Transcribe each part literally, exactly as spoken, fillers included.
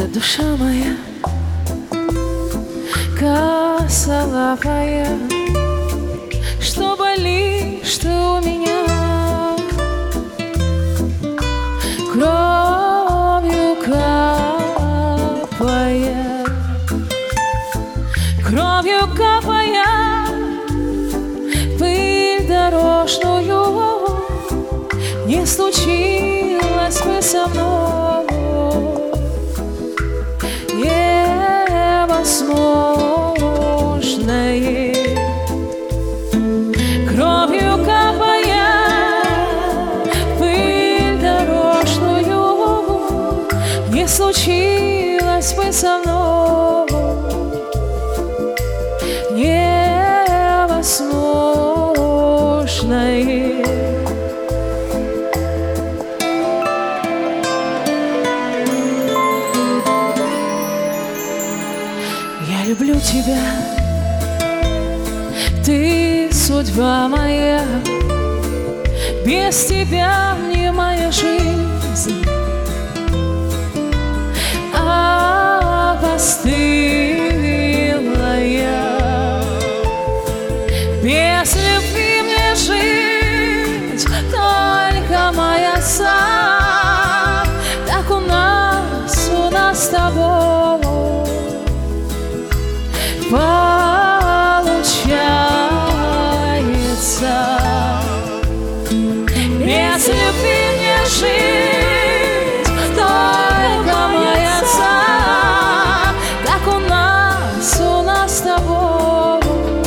душа моя косолапая, что болишь ты у меня, кровью капая, кровью капая, пыль дорожную, не случилось бы со мной невозможное. Кровью капая, пыль дорожную, не случилось бы со мной невозможное. Я люблю тебя, ты судьба моя, без тебя мне моя жизнь опостылила я. Без любви мне жить только моя сам, так у нас, у нас с тобой получается. Без любви мне жить только моя сам, так у нас, у нас с тобой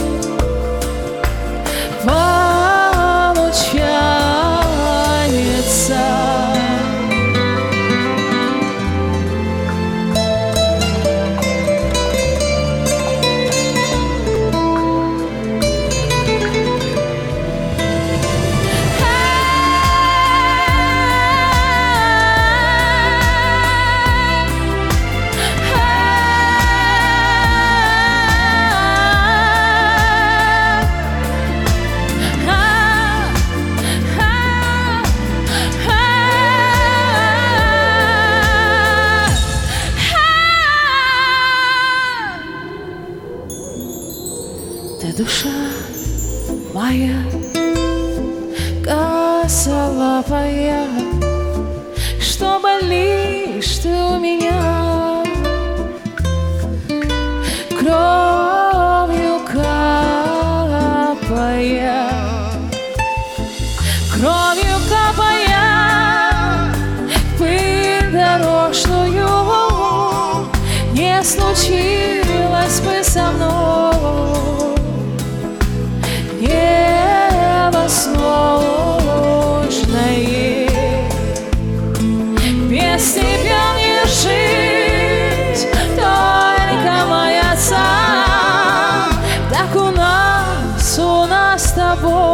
получается. Ты душа моя косолапая, что болишь ты у меня, кровью капая, кровью капая, пыль дорожную, не случилось бы со мной невозможное. Без тебя мне жить только моя сам, так у нас, у нас с тобой